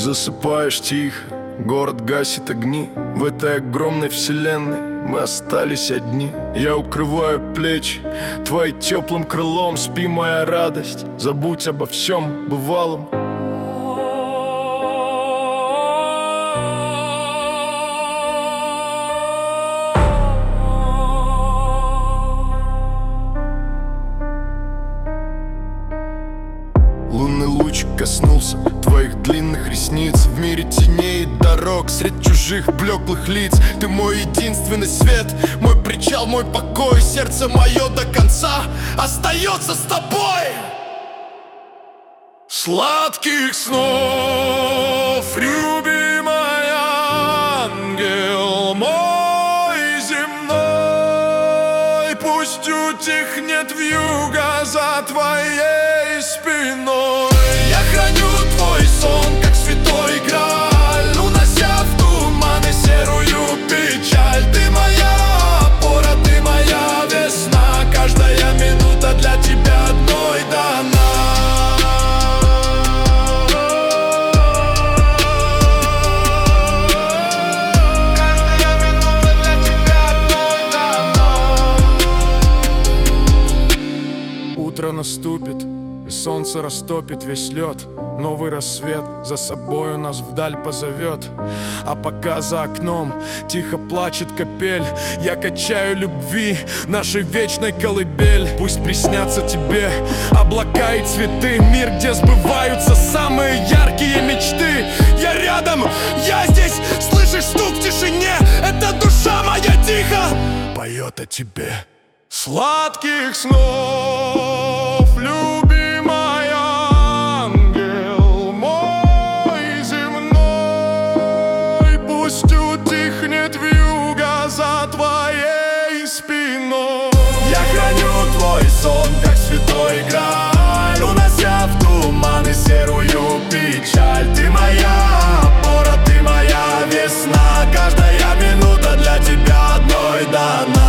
засыпаешь тихо, город гасит огни. В этой огромной вселенной мы остались одни. Я укрываю плечи твоим теплым крылом. Спи, моя радость, забудь обо всем бывалом. Лунный луч коснулся твоих длинных ресниц. В мире теней и дорог, средь чужих блеклых лиц. Ты мой единственный свет, мой причал, мой покой. Сердце мое до конца остается с тобой. Сладких снов, любимый ангел мой земной. Пусть утихнет вьюга за твоей спиной. Я храню твой сон, как святой Грааль, унося в туманы серую печаль. Ты моя опора, ты моя весна. Каждая минута для тебя одной дана. Утро наступит, и солнце растопит весь лед. Новый рассвет за собою нас вдаль позовет. А пока за окном тихо плачет капель, я качаю любви нашей вечной колыбель. Пусть приснятся тебе облака и цветы, мир, где сбываются самые яркие мечты. Я рядом, я здесь, слышишь стук в тишине? Это душа моя тихо поет о тебе. Сладких снов, любимый ангел мой земной. Пусть утихнет вьюга за твоей спиной. Я храню твой сон, как святой Грааль, унося в туманы серую печаль. Ты моя опора, ты моя весна. Каждая минута для тебя одной дана.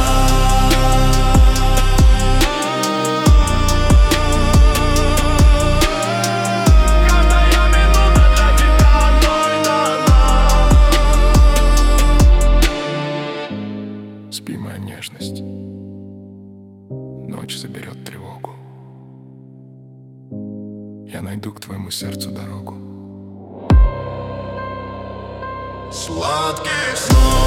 Спи, моя нежность, ночь заберет тревогу. Я найду к твоему сердцу дорогу. Сладких снов.